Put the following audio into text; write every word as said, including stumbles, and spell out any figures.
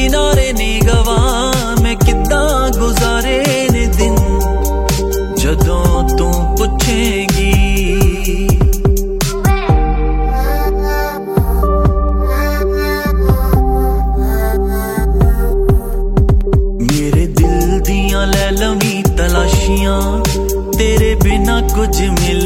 किनारे नी गवा मैं किद्दां गुजारे ने दिन जदों तू पुछेगी मेरे दिल दियां लै लवीं तलाशियां तेरे बिना कुछ मिले